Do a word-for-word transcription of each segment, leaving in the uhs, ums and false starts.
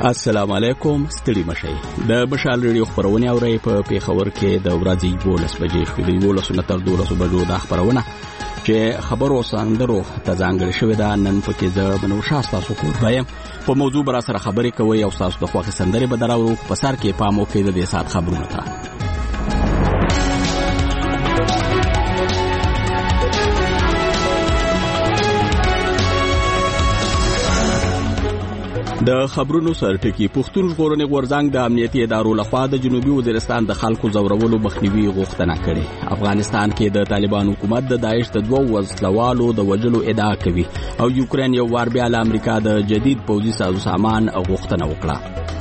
السلام علیکم، ستړي مشئ. د مشال ریډیو خبرونه اورئ په پیښور کې د ورځې دولس بجې شوې د دولس نه تر دولس بجو د خبرونه چې خبرو سندرو ته ځانګړې شوې ده. نن پکې زه بنوشا تاسو کو وایم په موضوع بر سره خبرې کوي او تاسو د خوښ سندرې به دراوړو په سر کې پام وکړئ د دې سات خبرونه ته. د خبرونو سرټکی پښتون ژغورنې غورځنګ د امنیتي ادارو لخوا د جنوبي وزیرستان د خلکو زورولو مخنیوي غوښتنه کړې. افغانستان کې د طالبان حکومت د داعش د دوو وسلوالو د وجلو ادعا کوي او یوکرين یو وار بیا له امریکا د جدید پوځي سازوسامان غوښتنه وکړه.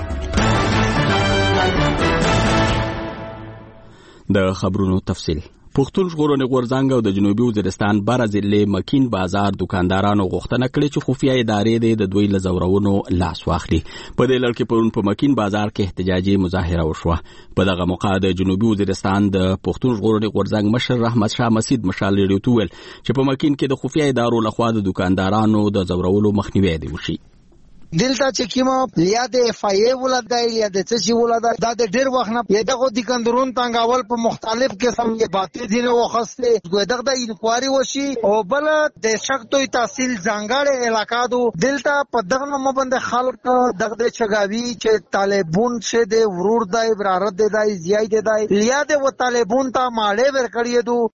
د خبرونو تفصیل. پښتون ژغورنې غورځنګ او د جنوبي وزیرستان بره ضلع مکین بازار دکاندارانو غوښتنه کړې چې خفیه ادارې د دوی له زورونو لاس واخلي. په دې لړ کې پرون په مکین بازار کې احتجاجي مظاهره وشوه. په دغه موقع د جنوبي وزیرستان د پښتون ژغورنې غورځنګ مشر رحمت شاه مسید مشال ریډیو ته ویل چې په مکین کې د خفیه ادارو لخوا د دکاندارانو د زورولو مخنیوي دی وشي. دلته چې کیمه یا د اف ای ولادای یا د څه شي ولادای دا د ډیر وخت نه دغه د کندرون تنګاول په مختلف قسم یې باتې دي نو وخسته دغه د انکوایري وشي او بل د شکتوي تحصیل ځانګړې علاقہ دو دلته په دغه نوم باندې خلک دغه د چغاوي چې طالبون شه د ورور دای برارت دای زیای دای یا د و طالبون ته ماړې ورکړی دو.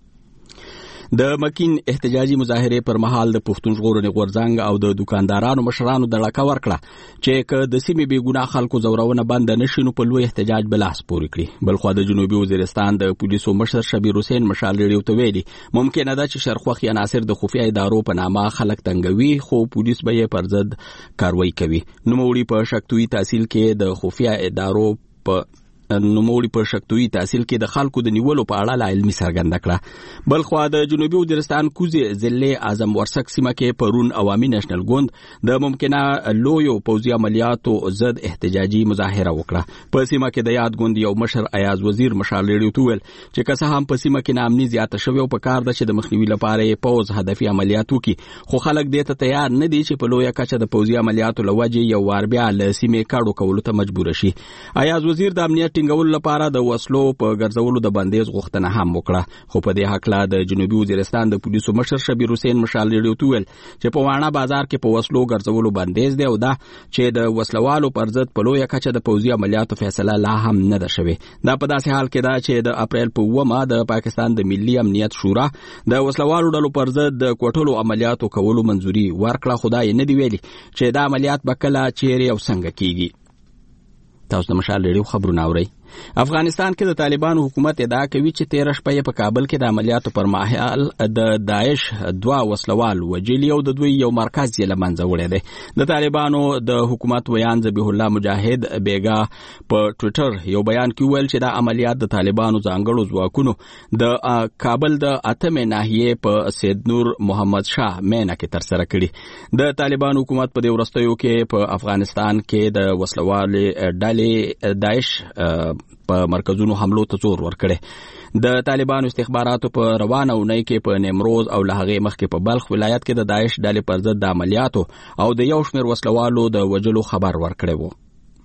د مکین احتجاجي مظاهره پر مهال د پښتون ژغورنې غورځنګ او د دکاندارانو مشرانو د لکه ورکړه چې که د سیمې بې ګناه خلکو زورونه بند نشي نو په لوی احتجاج بلاس پورې کړي. بلخو د جنوبي وزیرستان د پولیسو مشر شبیر حسین مشال ریډیو ته ویلي ممکنه ده چې شرخوخي عناصر د خفیه ادارو په نامه خلک تنګوي خو پولیس به یې پر ضد کاروایی کوي. نوموړي په شکتوي تحصیل کې د خفیه ادارو په نوموړي په شکتوي تحصیل کې د خلکو د نیولو په اړه علمي څرګنده کړه. بلخو د جنوبي وزیرستان کوزي ضلع اعظم ورسک سیمه کې پرون عوامي نېشنل ګوند د ممکنه لویو پوځي عملیاتو ضد احتجاجي مظاهره وکړه. په سیمه کې د یاد ګوند یو مشر ایاز وزیر مشال ریډیو ته ویل چې که څه هم په سیمه کې نامني زیاته شوی او په کار ده چې د مخنیوي لپاره پوز هدفي عملیات وکړي خو خلک دې ته تیار نه دي چې په لویه کچه د پوځي عملیاتو لوجه یو وار بیا له سیمې کاړو کولو ته مجبور شي. ایاز وزیر د امنیت ټینګولو لپاره د وسلو په ګرځولو د بندیز غوښتنه هم وکړه خو په دې حق لا د جنوبي وزیرستان د پولیسو مشر شبیر حسین مشال ریډیو ته ویل چې په واڼه بازار کې په وسلو ګرځولو بندیز دی او دا چې د وسلوالو پر ضد په لویه کچه د پوځي عملیاتو فیصله لا هم نه ده شوې. دا په داسې حال کې ده چې د اپریل په اوومه د پاکستان د ملي امنیت شورا د وسلوالو ډلو پر ضد د کوټلو عملیاتو کولو منځوري ورکړه خو دا یې نه دی ویلي چې دا عملیات به کله چیرې او څنګه کیږي. تاسو د مشال ریډیو خبرونه اورئ. افغانستان کې د طالبانو حکومت ادعا کوي چې تیر شپه په کابل کې د عملیاتو پر مهال د داعش دوا وسلوال وجلی او د دوی یو مرکز یې لمنځه وړی دی. د طالبانو د حکومت ویان ذبیح الله مجاهد بیگا په ټوئیټر یو بیان کې ویل چې دا عملیات د طالبانو ځانګړو ځواکونو د کابل د اتمې ناحیې په سید نور محمد شاه مینه کې تر سره کړي. د طالبانو حکومت په دې ورستیو کې په افغانستان کې د وسلوال ډلې داعش په مرکزونو حملو ته زور ورکړي. د طالبانو استخباراتو په روانه اونۍ کې په نیمروز او له هغې مخکې په بلخ ولایت کې د داعش ډلې پر ضد د عملیاتو او د یو شمېر وسلوالو د وژلو خبر ورکړی و.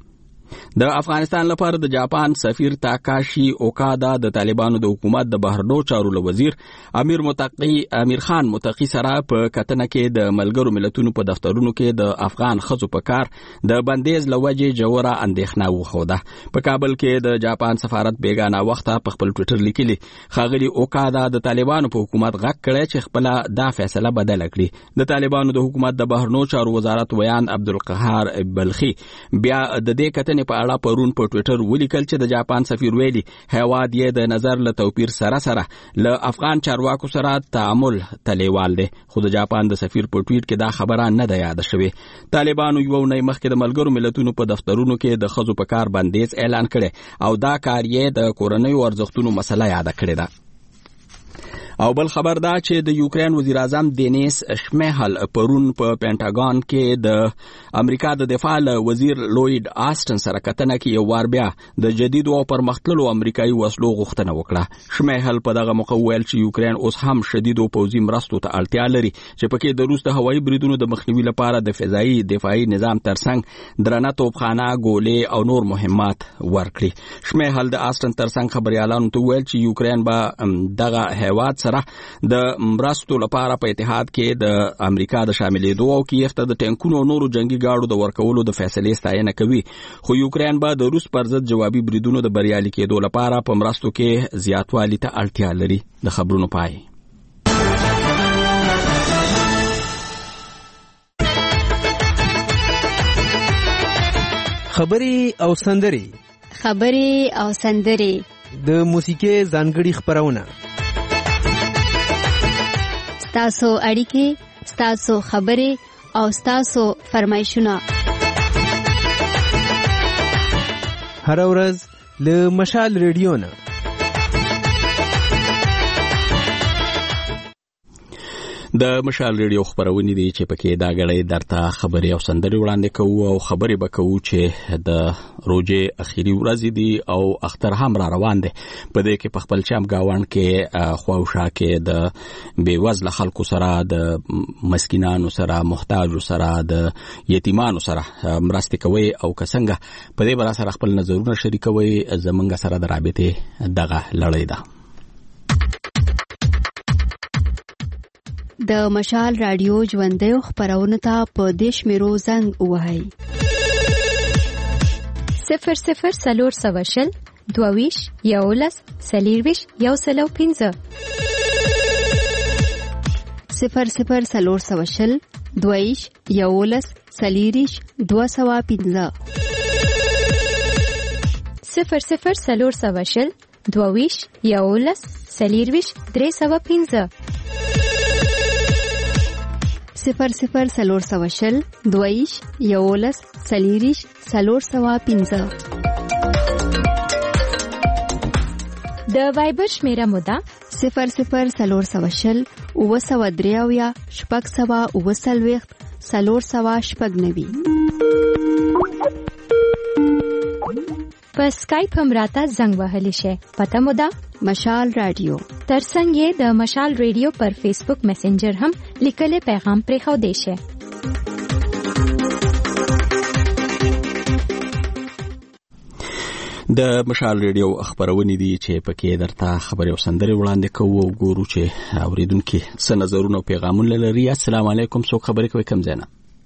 د افغانستان لپاره د جاپان سفیر تاکاشي اوکادا د طالبانو د حکومت د بهرنیو چارو وزیر امیر متقی امیر خان متقی سره په کتنه کې د ملګرو ملتونو په دفترونو کې د افغان خزو په کار د بندیز لوجه جوړه اندېښنه وخوده. په کابل کې د جاپان سفارت بیگانه وخته په خپل ټوئیټر لیکلي خاغلی اوکادا د طالبانو په حکومت غږ کړی چې خپل دا فیصله بدل کړي. د طالبانو د حکومت د بهرنیو چارو وزارت ویان عبدالقهار بلخي بیا د دې کتنې په اړه پرون په ټوئیټر ولیکل چې د جاپان سفیر ویلي هیواد یې د نظر له توپیر سره سره له افغان چارواکو سره تعامل تلیوال دی خو د جاپان د سفیر په ټوئیټ کې دا خبره نه ده یاد شوې. طالبانو یو نه مخکې د ملګرو ملتونو په دفترونو کې د خزو په کار بندیز اعلان کړي او دا کار یې د کورنیو ارزښتونو مسله یاد کړې ده. او بل خبر دا چې د یوکرين وزیر اعظم دینیس شمیهل پرون په پینټاګون کې د امریکا د دفاع وزیر لوید آسټن سره کتنه کې یو وار بیا د جدید او پرمختللو امریکایي وسلو غوښتنه وکړه. شمیهل په دغه موقع ویل چې یوکرين اوس هم شدید او پوځي مرستو ته اړتیا لري چې پکې د روس د هوایي بریدونو د مخنیوي لپاره د فضایي دفاعي نظام ترڅنګ درنه توپخانه ګولې او نور مهمات ورکړي. شمیهل د آسټن ترڅنګ خبريالانو ته ویل چې یوکرين به دغه هیواد سره د مرستو لپاره په اتحاد کې د امریکا د شاملېدو او کیف ته د ټانکونو او نورو جنگي گاډو د ورکولو د فیصلې ستاینه کوي، خو یوکرين به د روس پر ضد جوابي بریدونو د بریالي کېدو لپاره په مرستو کې زیاتوالي ته اړتیا لري. د خبرونو پای. خبري او سندري خبري او سندري د موسیقي ځانګړي خبرونه ستاسو اړیکې، ستاسو خبرې او ستاسو فرمایشونه هر ورځ له مشال ریډیو نه. د مشال ریډیو خبرونه دي چې پکې دا غړې درته خبري او سندري وړاندې کوو او خبري بکوو چې د روزه اخیری ورځ دي او اختر هم را روان دي. په دې کې په خپل چم گاوان کې خواوشا کې د بیوزله خلکو سره، د مسکینانو سره، محتاجو سره، د یتیمانو سره مرستې کوي او کسنګ په دې بر سره خپل نظرونه شریکوي. زمونږ سره د رابطې دغه لړۍ ده. د مشال رادیو ژوندۍ خبرونه ته په دیش میرو زنګ وهاي صفر صفر سلور سوشل دوویش یولس سلیرویش یو سلو پینزه صفر صفر سلور سوشل دوویش یولس سلیریش دو سوا پینزه صفر صفر سلور سوشل دوویش یولس سلیرویش درې سوا پینزه صفر صفر سلور سوشل دویش یولس سلیریش سلور سوا پینزه. د وایبر شمیره مودا صفر صفر سلور سوشل اوه سوا دریاویا شپږ سوا اوه سلویخت سلور سوا شپږ نوي. په سکایپ هم راته زنګ وهلی شي. پته مودا مشال رادیو. ترڅنګ یې د مشال رادیو پر فیسبوک میسنجر هم لیکل پیغام پرې خو دی شي. د مشال رادیو خبرونه دي چې پکې درته خبري او سندري وړاندې کوو او ګورو چې اوریدونکو څه نظرونه او پیغامونه لري. السلام علیکم، څوک خبرې کوي کم زنه؟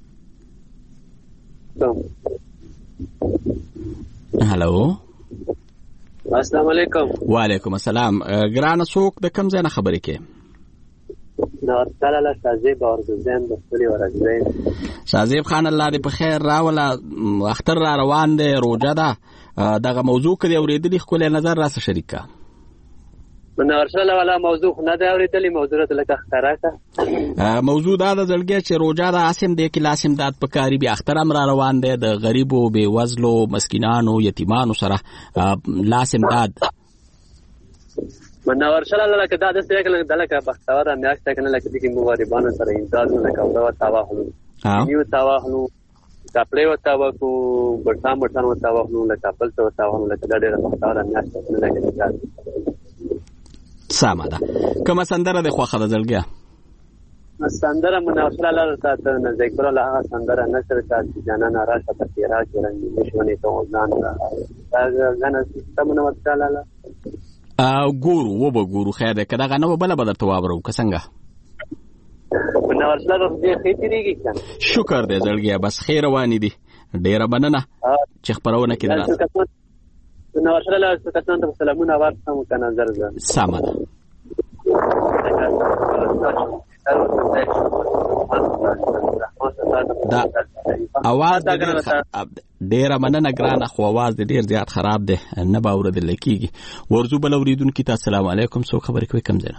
هالو السلام علیکم. وعلیکم السلام. ګرانه څوک د کم ځای خبرې کوي؟ نو تعالی شازیب اورګزین د خپل ورځې. شازیب خان الله دې په خیر راوله. اختر را روان دی، روزه ده. دغه موضوع کړي اوریدلې خپل نظر را سره شریکا. منور شله والا موضوع نه دا اوریدلې موضوع ته لکه اختراکه. موضوع دا د ځلګي چې روزه ده اسیم دې کې لاسم دات په کاری به اختر امر روان دی د غریبو بے وزلو مسکینانو یتیمانو سره لاسم داد. منور شله لکه دا د څه کله دلته بختور میاشت کنه لکه دې کې مغاربانو سره امداد نه کوي او تواهلو. یو تواهلو کپړې وتاو کو برسام برسام وتاو نو لکه خپل څه وتاو لکه دا ډېر بختور میاشت نه لګي. سامه ده. کومه سندره د خوخه د ځلګیا؟ سندره مناصره لاره ته نه ذکر الله هغه سندره نشر چې جانان راشه په تیرا کې رنګ نشونه ته ځان دا غنه سیستم نو وتاله ا ګورو و به ګورو خیر ده کدا غنه بل بدر ته وابرو کسنګه مناصره دې خېتريږي کنه. شکر دې ځلګیا بس خیر رواني دي. ډېر مننه چې خبرونه کې دراسه. مناصره له ستاسو ته سلامونه ورسوم کنه زرزه. سامه ده. دا اواز ډېر مننه ګرانه، خو اواز دې ډېر زیات خراب دی نه باور د لکیږي. ورزو بل اوریدونکو ته السلام علیکم، څو خبرې کوي کم زنه؟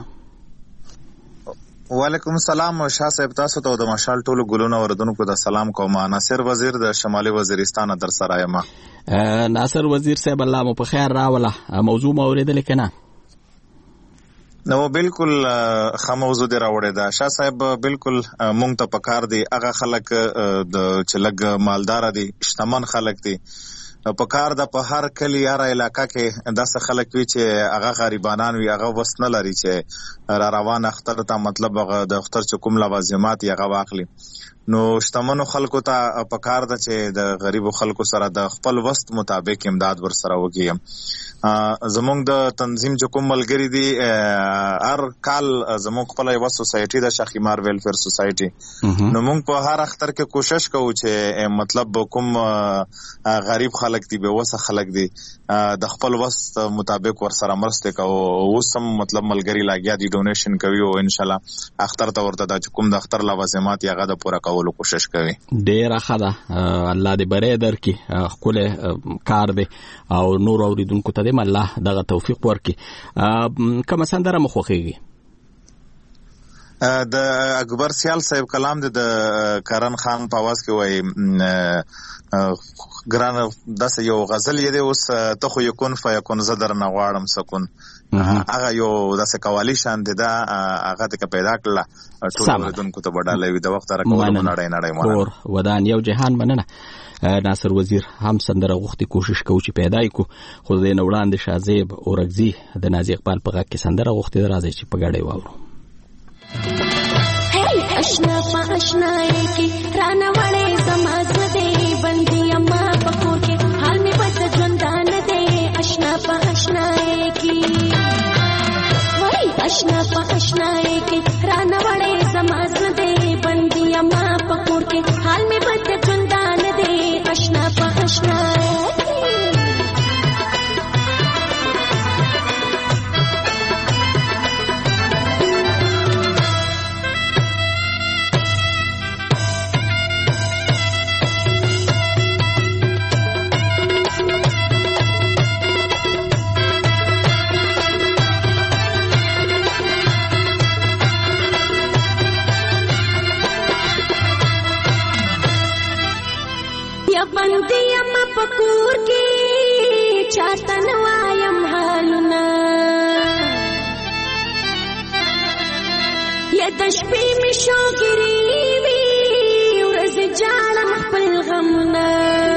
وعلیکم السلام. شاه صاحب تاسو ته د مشال ټولو ګلونو اوریدونکو ته سلام کوم. ناصر وزیر د شمالي وزیرستان در سره یم. ناصر وزیر صاحب الله مو په خیر راوله. موضوع مو اوریدل کنه؟ نو بالکل خموزو دی راوړی دا شاه صاحب بالکل مونږ ته پکار دی هغه خلک د چې لږ مالدار دي شتمن خلک دي په کار د په هر کلی هر علاقہ کې داسې خلک وي چې هغه غریبانان وي هغه وس نه لري چې را روان اختر ته مطلب هغه د اختر چې کوم لوازمات یې هغه واخلي نو شتمنو خلکو ته په کار ده چې د غریبو خلکو سره د خپل وست مطابق امداد ورسره وکړي زمونږ د تنظیم چې کوم ملګری دي هر کال زمونږ خپل یو سوسایټي د شاخیمار ویلفیر سوسایټي نو مونږ په هر اختر کې کوشش کوو چې مطلب کوم غریب خلک دي به وسه خلک دي د خپل وست مطابق ورسره مرسته کوو اوس هم مطلب ملګری لاګیا دي ډونیشن کوي او ان شاء الله اختر ته ورته د کوم د اختر لوازمات یې غا د پوره کولو کوشش کوي. ډیره ښه ده الله دې بری درکړي ښکلی کار دی او نور اوریدونکو ته دې الله دغه توفیق ورکړي. کومه سندره مو خوښیږي؟ د اکبر سیال صاحب کلام د کرن خان په आवाज کې وای ګران داسې یو غزل یې دی اوس ته خو یکون فیکون زدر نه غواړم سکون هغه یو داسې قوالی شان دی دا هغه ته پیدا کړله ټول اوریدونکو ته بداله وي د وخت راکولو نړۍ نړۍ مونږ ودان یو جهان مننه ناصر وزیر هم سندره غوښتي کوشش کوي چې پیدا کړو خو د نوړاند شازیب اورګزی د نازي اقبال په غږ کې سندره غوښتي راځي چې په ګډه واورو. هی اشنا پا اشنائی کی رانا وڑے زماز دے بندی اما پکو کے حال میں بس جندان دے اشنا پا اشنائی کی وہی اشنا پا اشنائی کی رانا وڑے زماز دے بندی اما پکو کے حال میں بس جندان دے اشنا پا اشنائی بندی اما پکور کی چاہتن وایم حالنا یا دشپی می شوگری وی ورز جالم خپل غمنا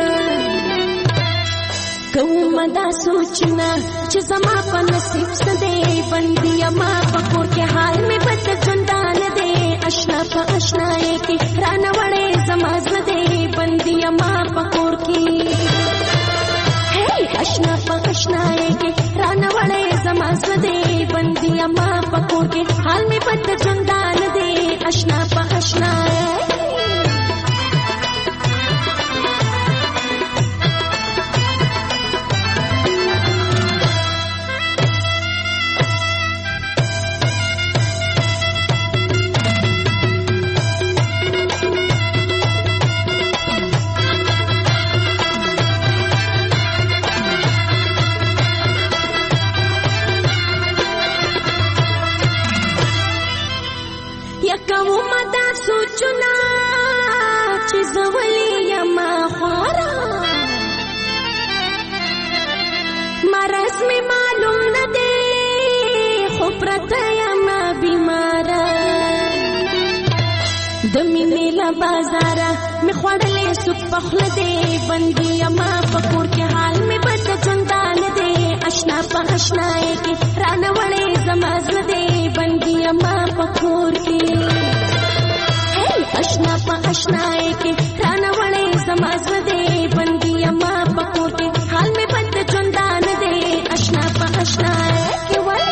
کوم دا سوچنا چې زما په نصیب سدے بندی اما پکور کے حال میں بد جندان دے اشنا پا اشنائی کی رانا وڑے زماز دے بندی اما پکور کی ہے اشنا پا اشنائی کی رانا وڑے زماز دے بندی اما پکور کے حال میں بد جندان دے اشنا پا اشنائی سوچنا چې زولې یما خوارا مرض می معلوم نه دی خو پرته یما بیمارا د مینې لا بازارا می خوړلې سوک پخله دی بندي یما پکور کې حال می بد جندان دی اشنا په اشنائی کې رانه وړې زماز دی بندي یما پکور کې اشنا پا اشنائی کی رانا وڑے زماز دے بندی اما پکور کے حال میں بد جندان دے اشنا پا اشنائی کی وڑے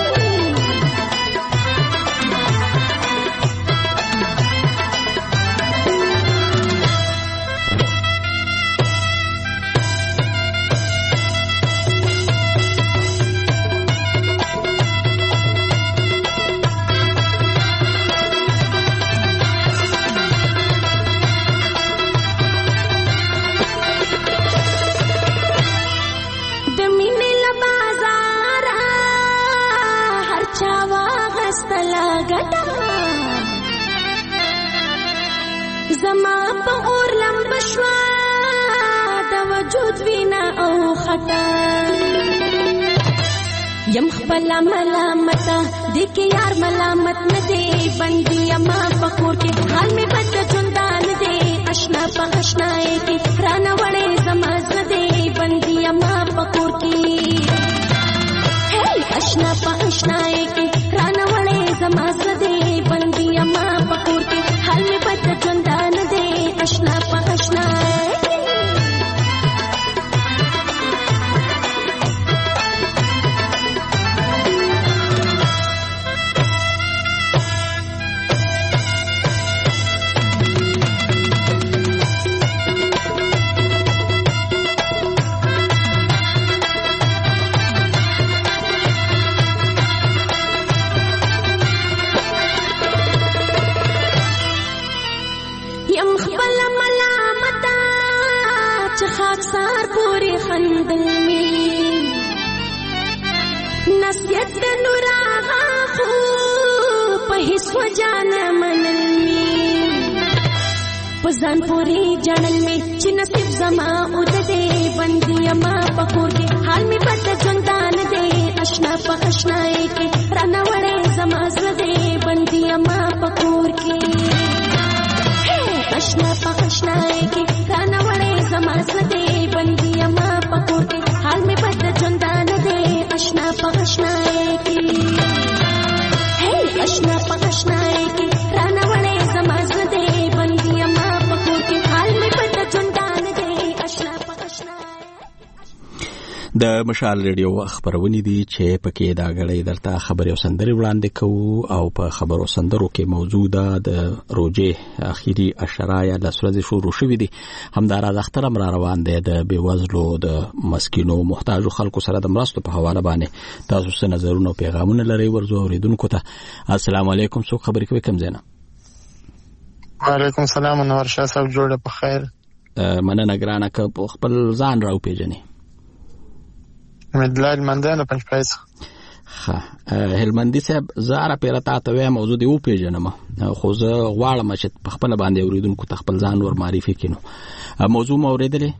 زما په اور لمب شوا د وجود وینا او خطا یم خپل ملامت د کې یار ملامت نه دی بندي ما پکور کې حال می بد ژوندان دی آشنا په آشنا کې رانه وړې زماز نه دی بندي ما پکور کې هی آشنا په آشنا کې رانه وړې زماز نه دی بندي ما پکور کې حال می بد ژوندان دی آشنا په آشنا خاکسار پوری خندلمی نصیحت نور آغا خو پهیس و جان منلمی پزان پوری جانلمی چی نصیب زما اود دے بندی ما پکور کے حال می بد جندان دے اشنا پا اشنائی کے رانا وڑے زما زدے بندی ما پکور کے اشنا پا اشنائی کے رانا وڑے زماز دے بندی ما پکور کے حال میں بد جندان دے اشنا پا اشنائی کے ہے اشنا پا اشنائی کے رانا وڑے زماز دے بندی ما پکور کے حال میں بد جندان دے اشنا پا اشنائی د مشال ریډیو خبرونه دي چې پکې دا غړې درته خبري او سندري وړاندې کوو او په خبرو سندرو کې موجوده د روزه اخیری اشرایا د سورې شروع شوې دي همدارا اخترم را روان دي د بیوزلو د مسکینو محتاجو خلکو سره د مرستو په حواله باندې تاسو څه نظرونه او پیغامونه لري ورزو اوریدونکو ته السلام علیکم څو خبرې کوي کم زینا وعلیکم السلام انور شاه صاحب جوړه په خیر مننه ګرانه ک خپل ځان راو پیژنې مدلال مندانه پنځ پیسه ها هلمندي صاحب زاره پیرتا ته وې موضوع دی او پیژنم خو زه غواړم چې په خپل باندې اوریدونکو تخپل ځان ور معرفي کینو موضوع موریدلې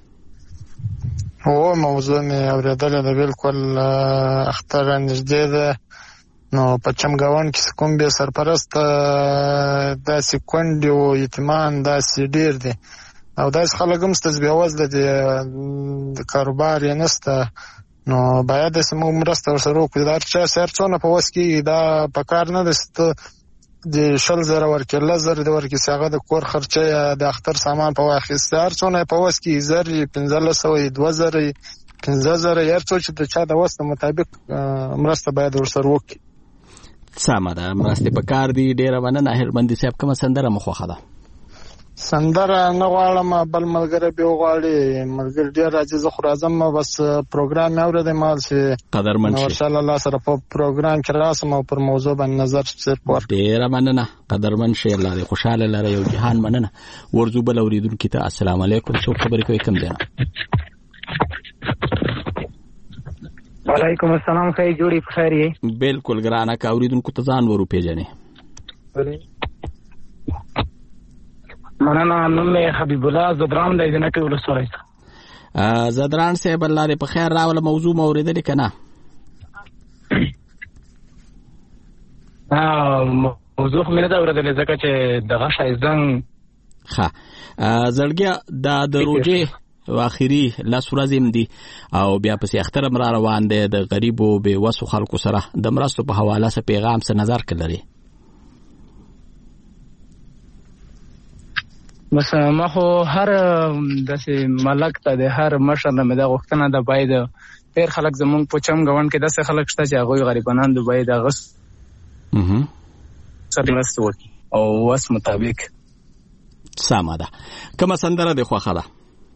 هو موضوع مې اوریدلې ده بالکل اختر نږدې ده نو په چمګاون کې کوم به سرپرست داسې کونډې او یتیمان داسې ډیر دي او داسې خلک هم ستاسو بیاوزله دي د کاروبار یې نسته نو باید سمو مرسته ورسره وکړو دا چې سرڅونه په وس کې دا په کار نه دسته د شل زره ورکې لزر د ورکې څنګه د کور خرچه د اختر سامان په واخیسته سرڅونه په وس کې زر پنځه سوه دوه زره پنځه زره هر څو چې د چا د وس مطابق مرسته باید ورسره وکړي سمه ده مرسته په کار دی ډیره مننه هلمندي صاحب کوم سندره مخوخه ده سندره نه غواړم بل ملګری به غواړي ملګری ډیر راځي خو راځم بس پروګرام مې اورېدم مال چې قدرمن شي ان شاء الله سره په پروګرام کې راسم او پر موضوع باندې نظر صرف ور ډیر مننه قدرمن شي الله دې خوشاله لره یو جهان مننه ورزو بل اوریدونکو ته السلام علیکم څو خبرې کوي کم دی وعلیکم السلام خیر جوړی په خیر یې بالکل ګرانه کا اوریدونکو ته ځان ورو پیژنې مننه نوم مې حبیب الله زدران د جنکه ولسوالۍ څخه زدران صاحب الله دې په خیر راول موضوع موریدلې کنه ها موضوع مې نه دا اوریدلې ځکه چې دغه شایزن ښه زړګیا د دروجه واخیری لاس ورځم دي او بیا پسې اختر را روان دي د غریبو به وسو خلکو سره د مرستو په حواله سره پیغام سره نظر کړی بس ما خو هر داسې ملک ته د هر مشر نه مې دا غوښتنه ده باید ډېر خلک زمونږ په چمګاون کې داسې خلک شته چې هغوی غریبانان دي باید هغه سره مرسته وکړي او وس مطابق سمه ده کومه سندره دې خوښه ده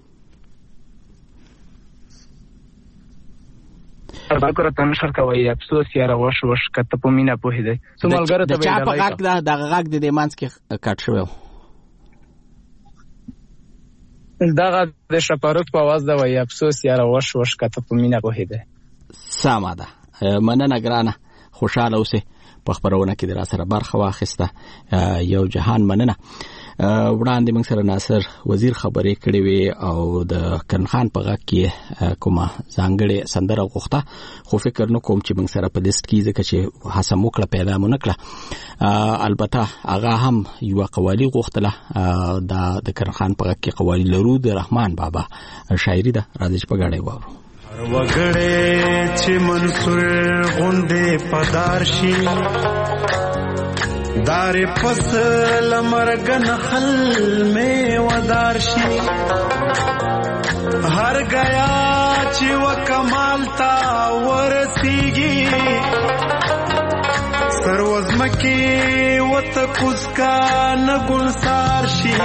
ارباکره تنشر کوي افسوس یاره وش وش کته په مینا پوهیدای څو ملګری ته د چا په غاک ده د غاک د مانس کې کټ شوی دغه د شپاروت په आवाज دا وای افسوس یاره وش وش کته په مینا پوهیدای سمه ده مننه ګرانه خوشاله اوسه په خبرونه کې در سره برخه واخیسته یو جهان مننه وړاندې موږ سره ناصر وزیر خبرې کړې وې او د کرن خان په غږ کې کومه ځانګړې سندره غوښته خو فکر نه کوم چې موږ سره په لیست کې ځکه چې هڅه وکړه پیدا مو نکړه البته هغه هم یو قوالی غوښتله د کرن خان په غږ کې قوالی لرو د رحمان بابا شاعري ده راځي چې په غاړه وورو وګړې چې منصور غوندې پدار شي دار فصل مرګ نخل میں ودار شي هر گیا چې وکمال تا ورسیږي سروزمکی وتکوز کا نګلسار شي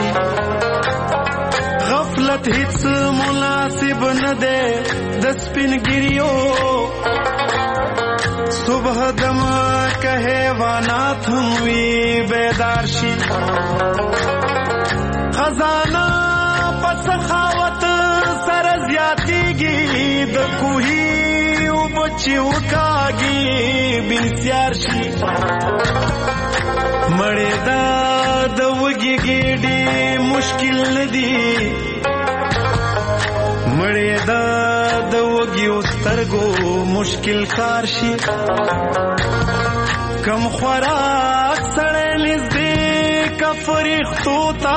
غفلت هیڅ مناسب نه ده د سپینګریو صبح دم که حیوانات هم وی بیدار شي خزانه په سخاوت سره زیاتیږي د کوهي او بچي وکاږي بنسیار شي مړې دا د وږي ګېډې مشکل نه دي مړې دا د وږي سترګو مشکل کار شي کم خوراک سړی نږدې کا فرښتو ته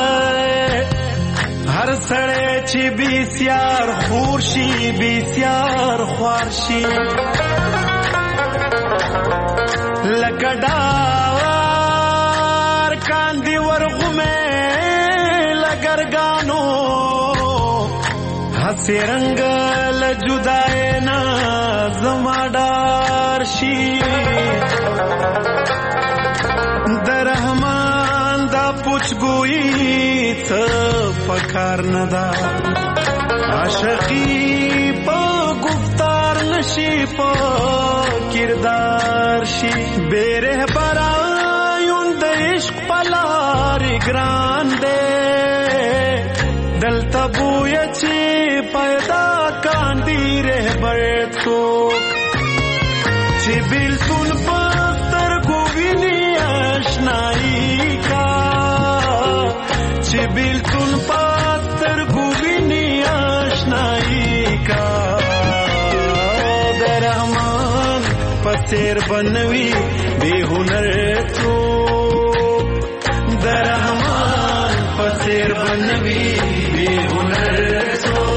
هر سړی چې بېسیار خور شي بېسیار خوار شي لکه ډار کاندي ورغمې لګرګانو هسې رنګ له جدای نه زما ډار شي د رحمان دا پوچګویي څه پکار نه ده عاشقي په گفتار نشي په کردار شي بے رهبرایون د عشق په لارې ګران دی دلته بویه چې پیدا کاندي رهبر څوک چې بیلتون په سترګو ویني اشنایي کا چې بیلتون په سترګو ویني اشنایي کا د رحمان په څېر بنوي بې هنر څوک د رحمان په څېر بنوي بې هنر څوک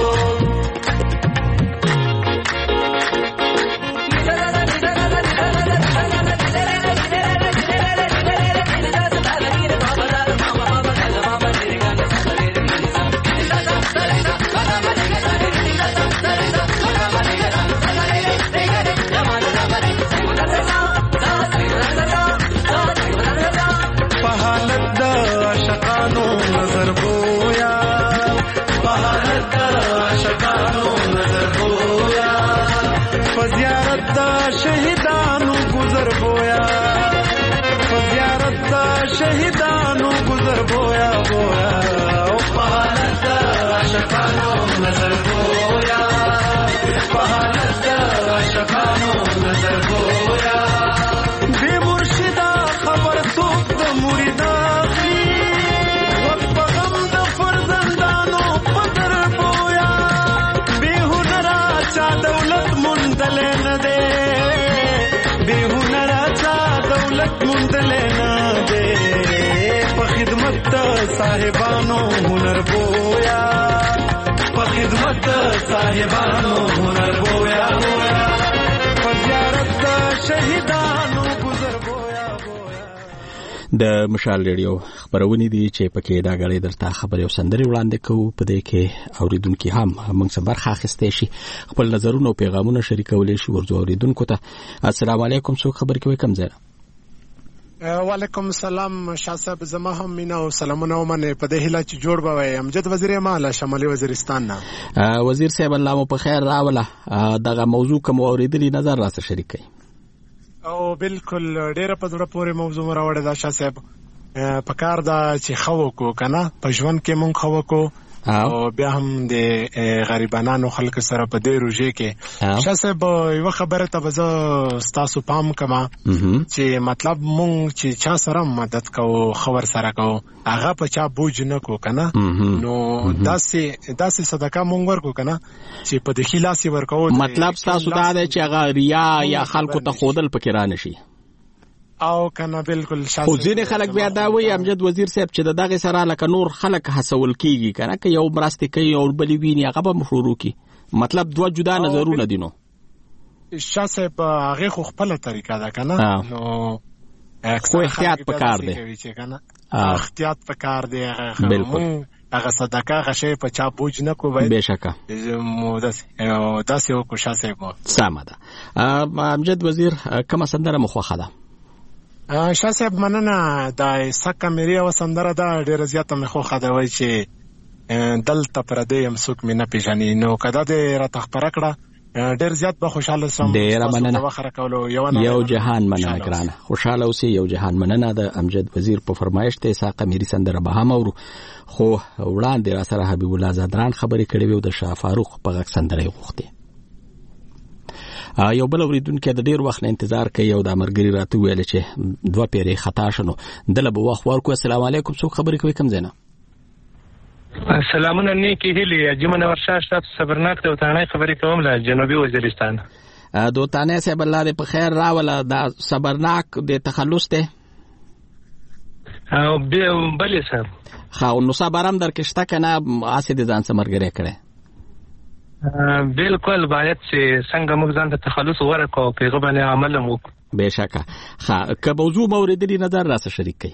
شهیدانو گذر بویا بویا او پہالت عاشقانو نظر بویا پہالت عاشقانو نظر بویا بے مرشدہ خبر سوک د مرید اخلی وقت پغم د فرزندانو پدر بویا بے ہنرا چا دولت مندل نہ دے بے ہنرا چا دولت مندل نہ دے خدمت صاحبانو هنر بویا په خدمت صاحبانو هنر بویا بویا په زیارت شهیدانو گذر بویا بویا د مشال ریډیو خبرونه دي چې پکې دا غړي درته خبرې او سندري وړاندې کوو په دې کې اوریدونکو هم موږ سره برخه اخیستې شي خپل نظرونه او پیغامونه شریکولای شي ورته اوریدونکو ته السلام علیکم څوک خبر کوي کوم ځای وعلیکم السلام شاه صاحب زما هم مینا او سلامونه ومنه په دې هله چې جوړ بوي امجد وزیر اعمال شمالي وزیرستان نه وزیر صاحب الله مو په خیر راوله دغه موضوع کوم اوریدلی نظر راسه شریک کړئ او بالکل ډیره په ډیره پورې موضوع راوړی دا شاه صاحب په کار دا چې خو کو کنه په ژوند کې مونږ خو کو او بیا هم د غریبانو خلکو سره په دې روزه کې شاسه به یو خبره ته زه تاسو پام کما چې مطلب مونږ چې چا سره مدد کوو خبر سره کوو هغه په چا بوج نه کو کنه نو داسې داسې صدقه مونږ ورکو کنه چې په دې خلاصي ورکو مطلب تاسو دا دی چې هغه ریا یا خلکو ته خودل پکې را نشي او کنه بالکل شاسه خو ځینې خلک بیا دا وایي امجد وزیر صاحب چې دغه سره لکه نور خلک هڅول کیږي کنه که یو مرسته کوي او بلی ویني هغه به مشورو کی مطلب دوه جدا نظرونه دي نو شاسه په هغه خو خپل طریقه ده کنه نو خو احتیاط پکار دی احتیاط پکار دی بالکل هغه صدقه غشې په چا بوج نه کوي بشکه مودس او داسې او کوشاشه مو سمه ده امجد وزیر کومه سندره مخوخه ده شاه صاحب مننه د سکه مری او سندره دا ډیره زیاته مخوخه ده وای چې دلته پردې هم څوک مې نه پیژني نو کدا دې را تخپره کړه ډیر زیات به خوشاله سم ډیر مننه یو جهان مننه کرانه خوشاله اوسې یو جهان مننه د امجد وزیر په فرمایش ته ساقه مری سندره به هم اورو خو وړاندې را سره حبیب الله زادران خبرې کړې وي د شاه فاروق په غږ سندره غوښتي یو بل اوریدونکو د ډیر وخت انتظار کوي او د امرګری راته ویل چې دوه پیری خطا شنو دله به وخت ورکو السلام علیکم څوک خبرې کوي کوم زنه سلامونه نیکی هلی جمعه ورشاه شتاب صبرناک ته وتانه خبرې کوم له جنوبي وزیرستان دوتانه صاحب الله دې په خیر راوله دا صبرناک د تخلص ته او بلې صاحب خو نو صبرم درکشته کنه اسې د ځان سمرګری کړي بالکل باید چې څنګه موږ ځان ته تخلص ورکو پیغه باندې عمل وکړو بهشکه ها که موضوع موردی نظر راسه شریک کړي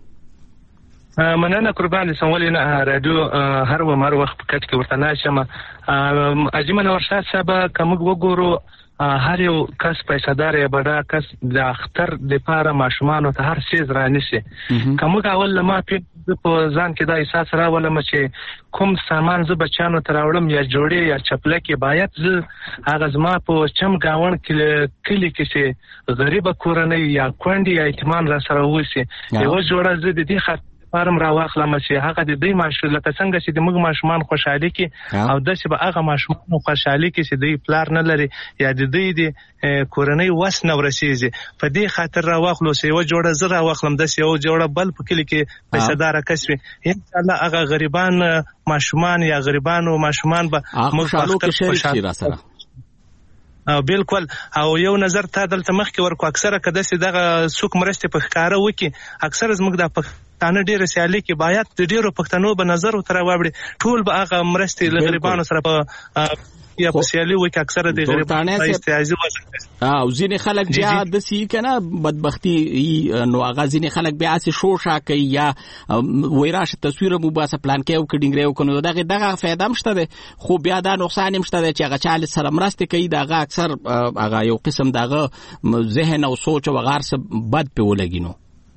مننه قربان سمولې نه رادیو هر و مر وخت کټ کې ورته ناشمه اجمن ورشاد صاحب کوم وګورو هر یو کس پیسادار یا بڑا کس د اختر د پاره ماشومان ته هر څه زرانشي کوم اول ما په ځان کې دا احساس راولم چې کوم سامان ز بچانو تراولم یا جوړې یا چپلکې باید ز هغه زما په چم گاون کې کلی کې چې غریب کورنۍ یا کونډي یا ایتمان را سره وسی یو جوړه ز د دې خاطر فارم را واخلم چې هغه د دې ماشوم لکه څنګه چې د موږ ماشومان خوشحالي کې او د څه به هغه ماشومان خوشحالي کې چې د پلار نه لري یا د دې د کورنۍ وس نه ورسیږي په دې خاطر را واخلو چې یو جوړه زره واخلم د یو جوړه بل په کلی کې پیسادار کسوي ان شاء الله هغه غریبان ماشومان یا غریبانو ماشومان به موږ خوشاله سره او بالکل او یو نظر ته دلته مخ کې ورکو اکثره کده سي دغه سوق مرسته په ښکارا وکي اکثره زموږ د پښتانه ډیره سیالي کې باید د ډیرو پښتنو به نظر وتر واوړي ټول به هغه مرسته لغریبانو سره په یا په سیالي وکي اکثره د غریبانو استعاذي وځي او ځینې خلک بیا د سی کنه بدبختی نو هغه ځینې خلک بیا سي شوشا کوي یا ویراش تصویر مو باسه پلان کې او کډینګ ریو کنو دغه دغه فائدہ مشته ده خو بیا دا نقصان مشته ده چې هغه چاله سره مرسته کوي دغه اکثر هغه یو قسم دغه ذهن او سوچ او غار څه بد په ولګینو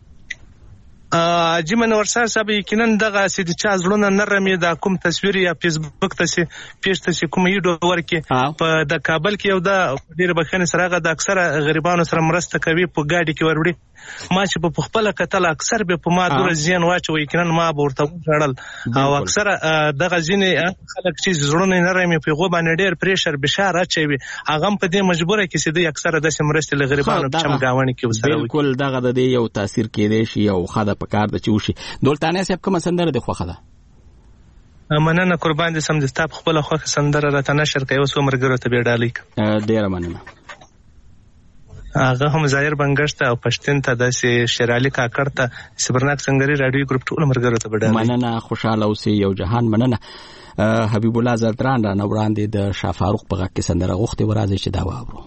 ا جمن ورسره صاحب یقینا دغه سید چا زړونه نرمي د کوم تصویر یا فیسبوک ته سي پیشته سي کوم ویډیو ورکي په د کابل کې یو د ډیر بخښنه سره د اکثره غریبانو سره مرسته کوي په ګاډي کې وروړي ما چې په خپل قتل اکثر به په ما دور زین واچو یقینا ما ورته وړل او اکثره دغه ځینې خلک چې زړونه نرمي په غو باندې ډیر پریشر بشاره چوي هغه په دې مجبوره کې سي د اکثره د مرسته لغریبانو چم گاوني کې وسره بالکل دغه د یو تاثیر کې دی شي او خاله په کار د چوشي دولتانه صاحب کوم سندره د خوخه ده مننه قربان دي سم د ستاب خپل خوخه سندره راته نشر کوي اوس مرګرو ته بیډالې ډیر مننه هغه هم ظاهر بنګشت او پښتون ته د شیرالي کاکړ ته صبرناک څنګه رادیو ګروپ ټول مرګرو ته بیډالې مننه خوشاله اوسې یو جهان مننه حبیب الله زلتران را نو وړاندې د شاه فاروق په غږ کې سندره غوښتي ورازي چې دا واورو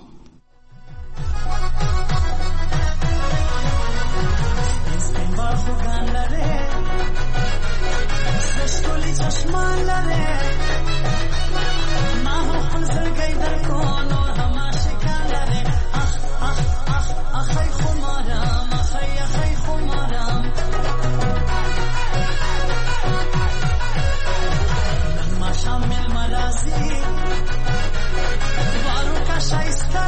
Shall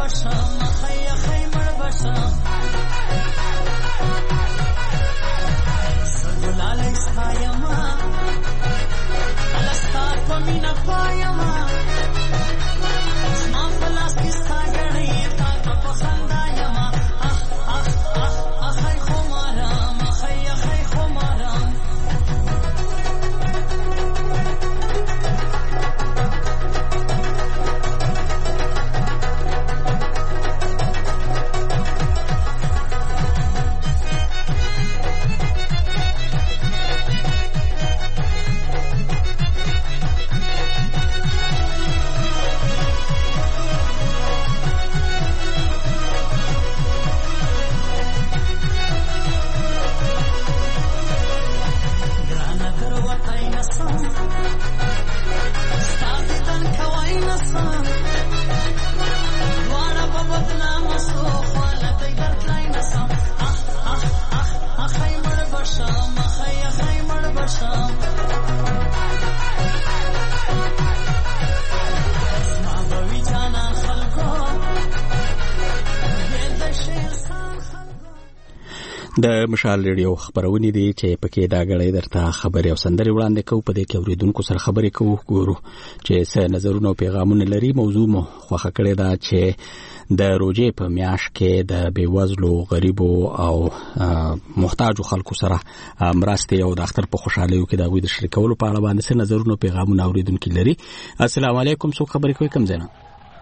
د مشال ریډیو خبرونه دي چې پکې دا غړې درته خبري او سندري وړاندې کوو. په دې کې اوریدونکو سره خبرې کوو، ګورو چې څه نظرونه او پیغامونه لري. موضوع مو خوښه کړې ده چې د روزې په میاشت کې د بیوزلو، غریبو او محتاجو خلکو سره مرستې او د اختر په خوشحالیو کې د غوي د شریکولو په اړه باندې څه نظرونه او پیغامونه اوریدونکو لري. السلام علیکم، څوک خبرې کوي؟ کوم ځای؟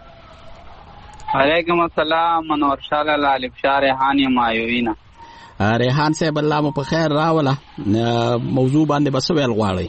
علیکم السلام، منور شاه لاله الفشار ریحانی مایوینا. ریحان صاحب الله مو په خیر راوله. موضوع باندې بس ویل غواړي؟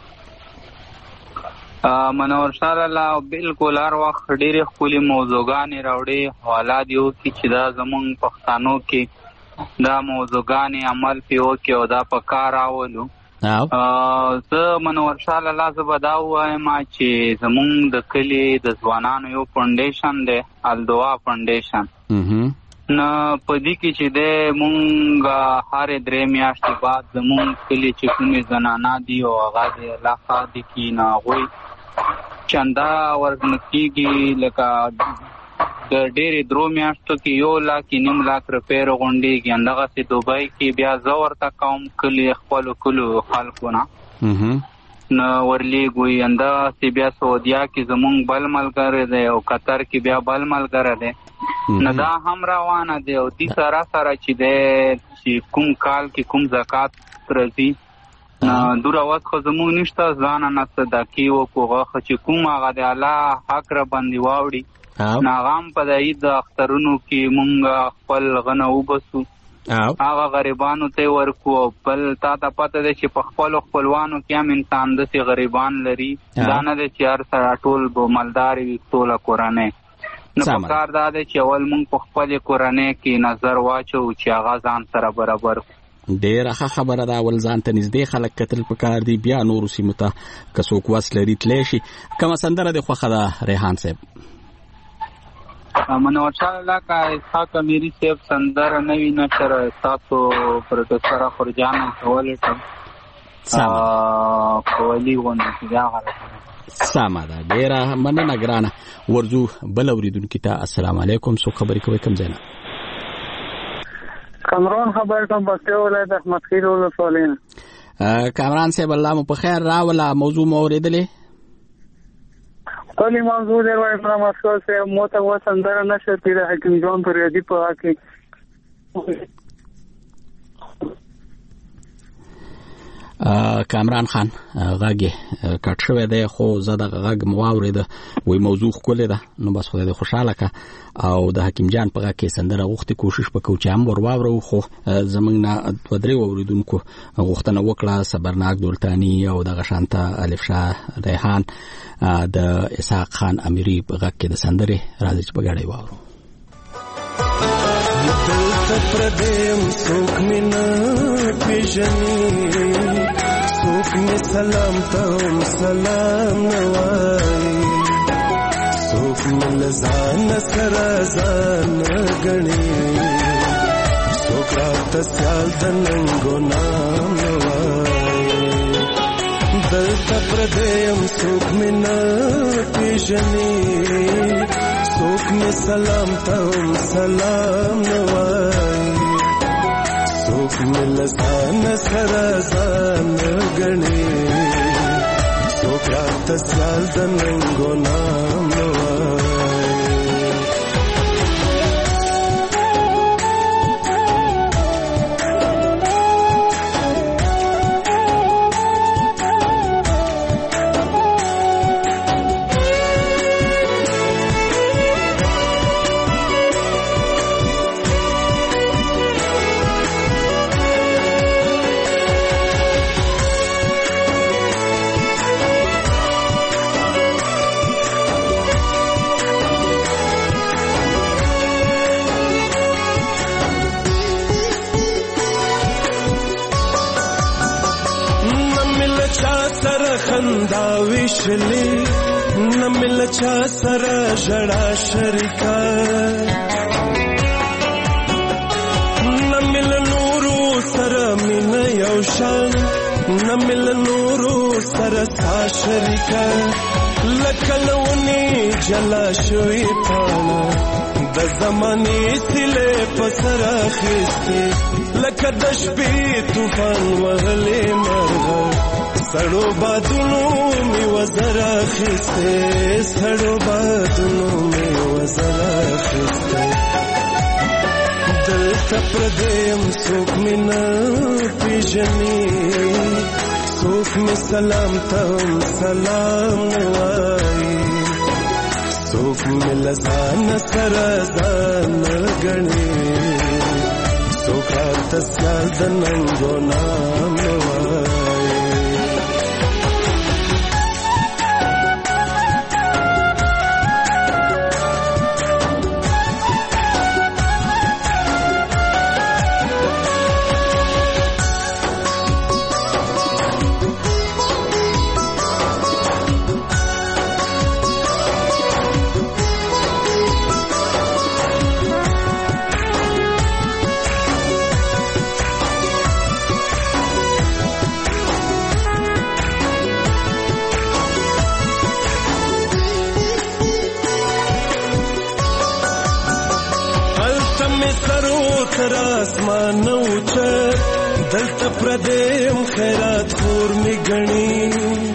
منور شاه لاله بالکل هر وخت ډېرې خپلې موضوعګانې راوړي. حواله دي وکړي چې دا زمونږ پښتانو کې دا موضوعګانې عمل پې وکړي او دا په کار راولو. زه منور شاه لاله زه به دا ووایم چې زمونږ د کلي د ځوانانو یو فاونډیشن دی، الدعا فاونډیشن. نو په دې کې چې د مونږ هر درې میاشتې بعد زمونږ کلي چې کومې زنانا دي او هغه د علاقه دي کې نه هغوی چنده ورکړل کېږي. لکه د ډېرې درو میاشتو کې یو لاک نیم لاک روپۍ راغونډېږي. همدغسې دوبۍ کې بیا زه ورته کوم کلي خپلو کلو خلکو نه نو ورلیږوي. همدغسې بیا سعودیا کې زمونږ بل ملګری دی او قطر کې بیا بل ملګری دی. نو دا هم روانه دی او دې سره سره چې دی چې کوم کال کې کوم زکات راځي دوره وخت خو زمونږ نشته، ځان نه صدقې وکړو چې کوم هغه د الله حق را باندې واوړي. نو هغه هم په د عید اخترونو کې مونږ خپل غنه وبسو، هغه غریبانو ته ورکو. بل تا ته پته دی چې په خپلو خپلوانو کې هم انسان داسې غریبان لري، دا نه دی چې هر سره ټول به مالدار وي ټوله کورنۍ. نو په کار دا دی چې اول مونږ په خپلې کورنۍ کې نظر واچو چې هغه ځان سره برابر. ډېره ښه خبره ده. اول ځان ته نږدې خلک کتل پکار دي، بیا نورو سیمو ته که څوک وس لري تلی شي. کومه سندره دې خوښه ده ریحان صاحب؟ منور شاه لاله که اسحاق امیري صاحب سندره نوي نشره ستاسو پروډوسر اخرجان کولی کولی غونډه چې هغه سمه ده. ډېره مننه ګرانه. ورځو بل اوریدونکي ته السلام علیکم، څوک خبرې کوي؟ کوم ځای نه؟ کامران خبر کوم، پکتیا ولایت احمد خیل ولسوالۍ نه. کامران صاحب الله مو په خیر راوله. موضوع مو اورېدلې؟ ټولې موضوع ډېر وایي فرام افسوس صاحب مو ته اوس سندره نشته تېره حکیم جان فریادي په هغه کې. کامران خان غږ کټ شوی دی، خو زه دغه غږ مو واورېده. وایي موضوع ښکلې ده، نو بس خدای دې خوشحاله کړه. او د حکیم جان په غږ کې سندره غوښتې، کوشش به کوو چې هم ور واورو. خو زموږ نه دوه درې اورېدونکو غوښتنه وکړه، صبرناک دولتاني او دغه شانته الف شاه ریحان د اسحاق خان امیري په غږ کې د سندرې راځي چې په ګډه واورو. دلته پردیم څوک مې نه پېژني، څوک مې سلام ته هم سلام نه وایي، څوک مې له ځانه سره ځان نه ګڼي، څوک راته سیال د ننګو نام نه وایي. دلته پردیم څوک مې نه پېژني، څوک می سلام ته سلام نوای څوک می لسان سره ځان غني څوک راته سیال د ننګو نام نوای خندا وشلی نمل چا سره جړا شریکا نمل نورو سره مين یو شان نمل نورو سره سا شریکا لکلونی جلا شوی پانا د زماني سله پسر خسته لکه د شپې طوفان وهلې مرغ سړو بادونو می وزرا خسته سړو بادونو می وزرا خسته دل تپردیم سوک مینا پیژنی سوک می سلام تم سلام نوای سوک می لزان سرزان گنی سوک تسیال دننگو نام نوای آسمان اوچر دلتا پردیم خیرات خور می گنی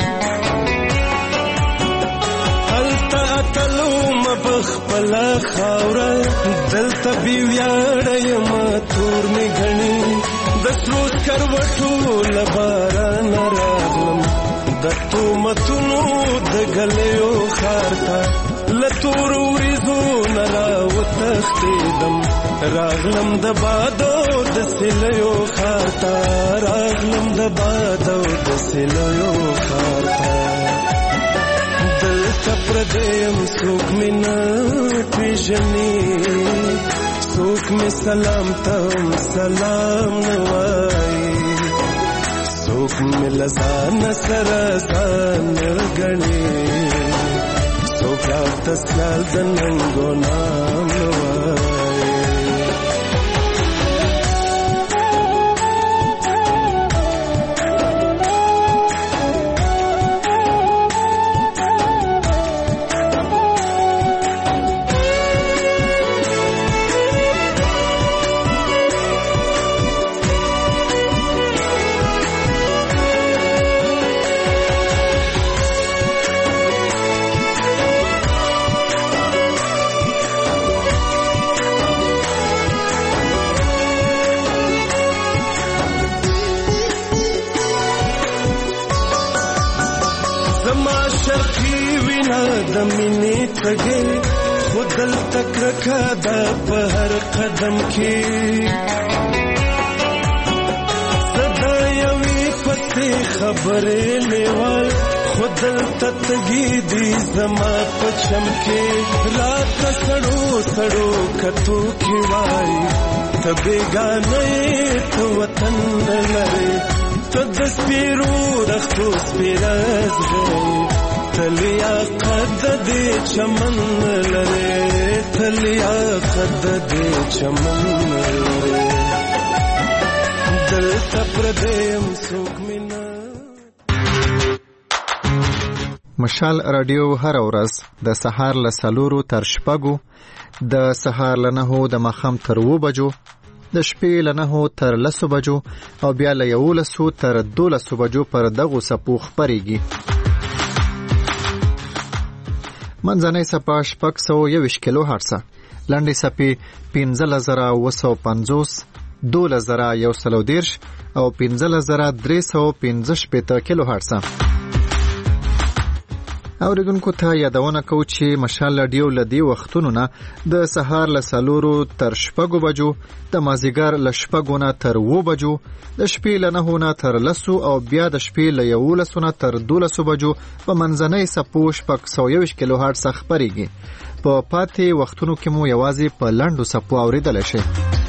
حلتا اتلو مبخ پلا خاورا دلتا بیویاڑیم تور می گنی دسروس کروٹو لباران راغلم دتو متنو دگلیو خارتا لتورو ریزو نراو تختیدم راغلم د بادو د سلیو خارتا راغلم د بادو د سلیو خارتا دل تپردیم سوک مینا پیژنی سوک می سلام تم سلام نوای سوک می لزان سرزان گنی سوک راتا سیال دننگو نام نوای دمینی تگے خودل تک رکھا دا پہر قدم کی صدا یوی پسی خبرے لیوال خودل تتگی دی زما پچم کے رات سڑو سڑو کتو کی وائی تبیگانے تو وطن لرے تدس پیرو رختو سپیرز گئی تلیا قد دے چمن لرے تلیا قد دے چمن لرے دل تپردیم سوک مینا مشال رادیو هر ورځ د سهار له څلورو تر شپږو، د سهار له نهو د ماښام تر اووه بجو، د شپې له نهو تر لسو بجو او بیا له یولسو تر دولسو بجو پر دغو څپو خپرېږي. منځنۍ څپه شپږ سوه یوویشت کیلو هرڅه، لنډې څپې پنځلس زره اووه سوه پنځوس، دولس زره یو سل او دېرش او پنځلس زره درې سوه پنځه شپېته کیلو هرڅه. اورېدونکو ته یادونه کوو چې مشال رادیو له دې وختونو نه د سهار له څلورو تر شپږو بجو، د مازدیګر له شپږو نه تر اووه بجو، د شپې له نهو نه تر لسو او بیا د شپې له یولسو نه تر دولسو بجو په منځنۍ څپو شپږ سوه یوویشت کیلو هرڅه خپرېږي. په پاتې وختونو کې مو یوازې په لنډو څپو اورېدلی شئ.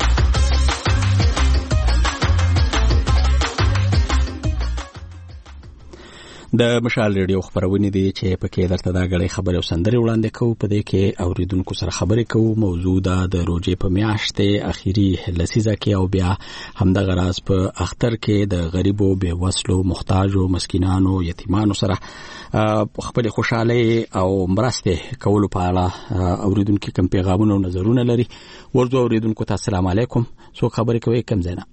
د مشال ریډیو خبرونه دي چې پکې درته دا غړي خبرې او سندري وړاندې کوو. په دې کې اوریدونکو سره خبرې کوو. موضوع دا د روزې په میاشتې اخیری لسیزه کې او بیا همدغه راز په اختر کې د غریبو، بې وسلو، محتاجو، مسکینانو، یتیمانو سره خپل خوشاله او مرسته کولو په اړه اوریدونکو کوم پیغامونه او نظرونه لري. ورته اوریدونکو ته السلام علیکم. سو خبرې کوي کوم ځای نه؟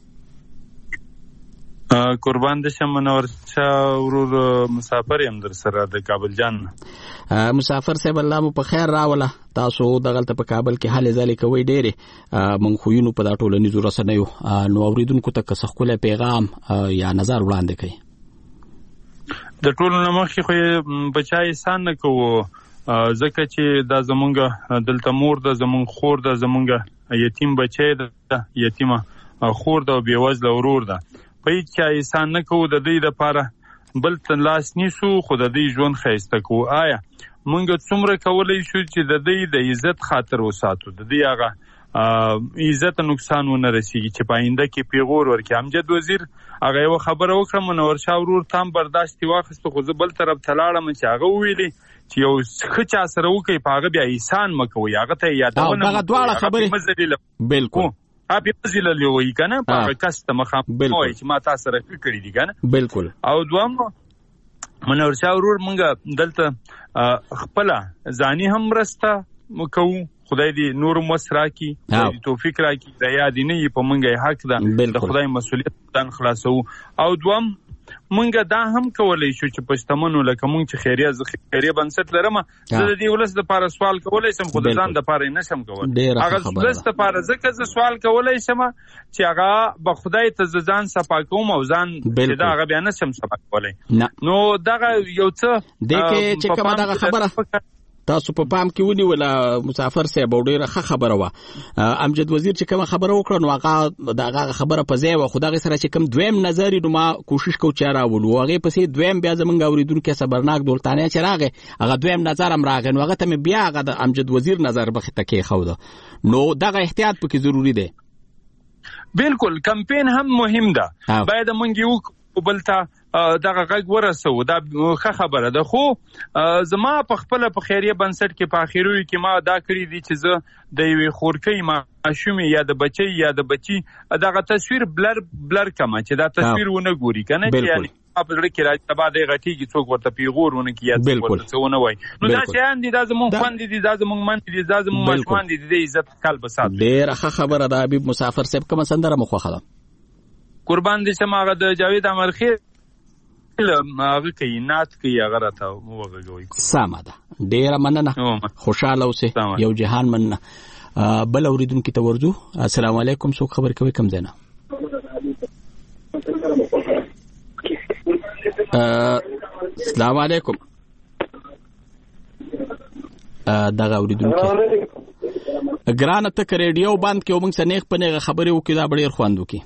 قربان د شمنور شاه ورور مسافر يم در سره د کابل جان. مسافر صاحب الله مو په خیر راوله. تاسو دغلته په کابل کې حل ځلې کوي ډېرې مونږ خو یو په دا ټولنیزو رسنیو نو اوریدونکو ته که څه پیغام یا نظر وړاندې کوي. د ټولو نمخې خو بچای سان نه کوو ځکه چې دا زمونږ دلته مور د زمونږ خور د زمونږ یتیم بچی د یتیمه خور د بېوزله ورور ده په هیڅ چا احسان نه کوو. د دوی دپاره بل ته لاس نیسو خو د دوی ژوند ښایسته کوو. آیا موږ څومره کولی شو چې د دوی د عزت خاطر وساتو، د دوی هغه عزت نقصان ونه رسیږي چې په آینده کې پیغور ورکړي. امجد وزیر هغه یوه خبره وکړه، منور شاه ورور تام برداشت واخیستو خو زه بل طرف ته لاړم چې هغه وویلې چې یو ښه چا سره وکړئ په هغه بیا احسان مه کوئ، هغه ته یادونه دغه دواړه خبرې بالکل اپ یزل لوي کنه په کس ته مخام وای چې ما تاسو سره کړی دي کنه بالکل. او دوام منور شاه ورور مونږ دلته خپل ځاني هم رسته مکو، خدای دې نور مسرا کی توفیق را کی د یاد نه په مونږه حق ده د خدای مسؤلیت دان خلاصو. او دوام مونږه دا هم کولای شو چې پښتمنو لکه مونږ چې خیریه ز خیریه بنسټ لرم زه د دې ولس د لپاره سوال کولای شم خو د ځان د لپاره نه شم کولای. هغه ولس د لپاره ځکه ز سوال کولای شم چې هغه به خدای ته ځان صفا کوم او ځان چې دا هغه بیا نه شم صفا کولای. نو دغه یو څه د کې چې کومه دغه خبره تاسو په پام کې ونیوله مسافر صاحب ډیره ښه خبره وه. امجد وزیر چې کومه خبره وکړه نو هغه دغه خبره په ځای وه، خو دغې سره چې کوم دویم نظر نو ما کوشش کوو چې راولو. هغې پسې دویم بیا زموږ اورېدونکی صبرناک دولتانی چې راغی هغه دویم نظر هم راغی نو هغه ته مې بیا هغه د امجد وزیر نظر مخې ته کېښوده. نو دغه احتیاط پکې ضروري دی. بالکل کمپین هم مهم ده، باید موږ یو بل ته دغه غږ ورسو، دا ښه خبره ده. خو زما په خپله په خیریه بنسټ کې په اخروي کې ما دا کړي دي چې زه د یوې خورکۍ ماشومې یا د بچی یا د بچي دغه تصویر بلر بلر کمه چې دا تصویر ونه ګوري کنه چې یعنی په زړه کې راځي تبا د غټیږي څوک ورته پیغور ونه کیږي څوک ورته څه ونه وایي. نو دا شیان دي، دا زموږ خوند دي، دا زموږ من دي، دا زموږ ماشومان دي، د عزت خپل بسات. ډېره ښه خبره ده. حبیب مسافر صاحب کومه سندره مو خوښه ده؟ قربان دې شم هغه د جاوید امرخیل هغه کوي نات کوي هغه راته وغږوي. سمه ده، ډېره مننه، خوشحاله اوسئ. یو جهان مننه. بل اوریدونکي ته ورځو. السلام علیکم. څوک خبرې کوي کوم ځای نه؟ السلام علیکم. دغه اوریدونکي ګرانه ته که ریډیو بند کړې او موږ سره نیغ په نیغه خبرې وکړي دا به ډېر خوند وکړي.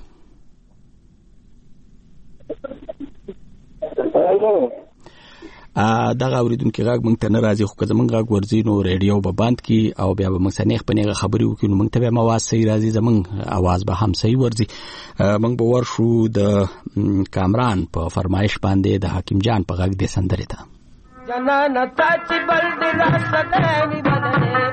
دغه اوریدونکي غږ موږ ته نه راځي، خو که زموږ غږ ورځي نو ریډیو به بند کړي او بیا به موږ سره نیغ په نیغه خبرې وکړي نو موږ ته بیا هم اواز صحیح راځي، زموږ اواز به هم صحیح ورځي. موږ به ورشو د کامران په فرمایش باندې د حکیم جان په غږ دې سندرې ته. جنانه تا چې بل دې راستنې بدلې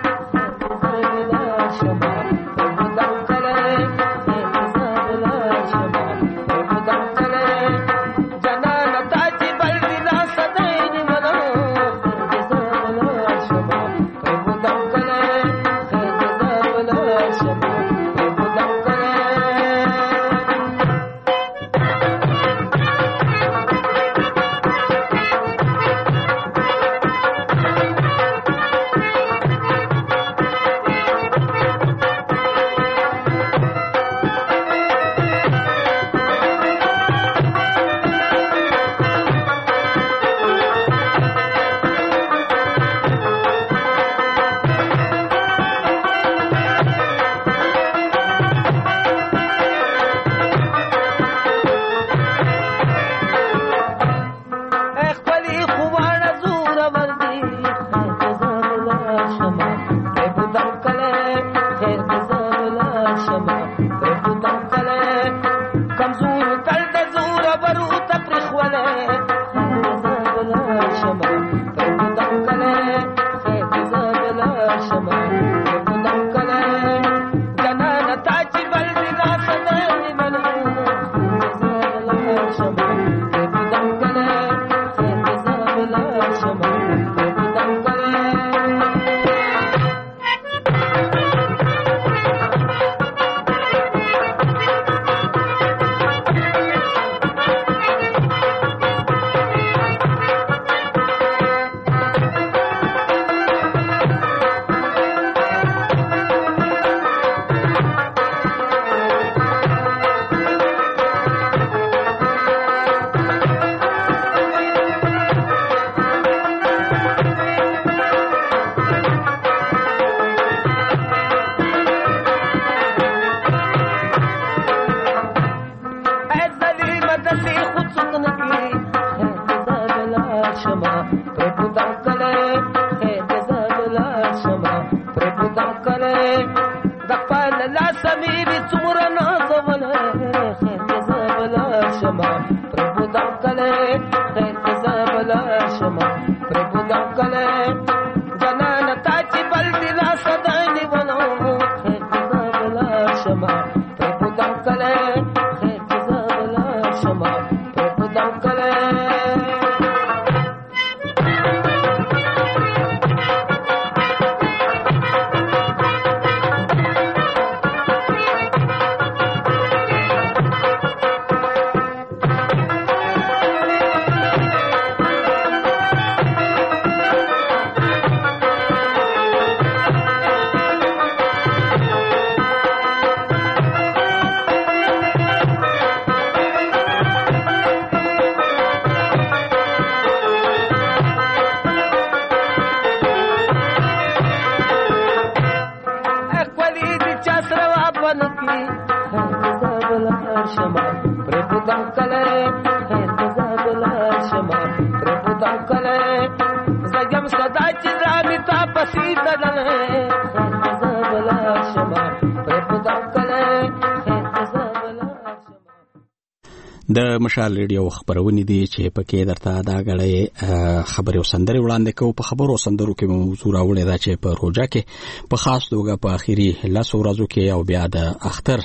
د مشال ریډیو خبرونه دي چې پکې درته دا غړې خبري وسندري وړاندې کوو. په خبرو سندرو کې موضوع راوړې دا چې په روزه کې په خاص توګه په اخیری لاسو ورځو کې او بیا د اختر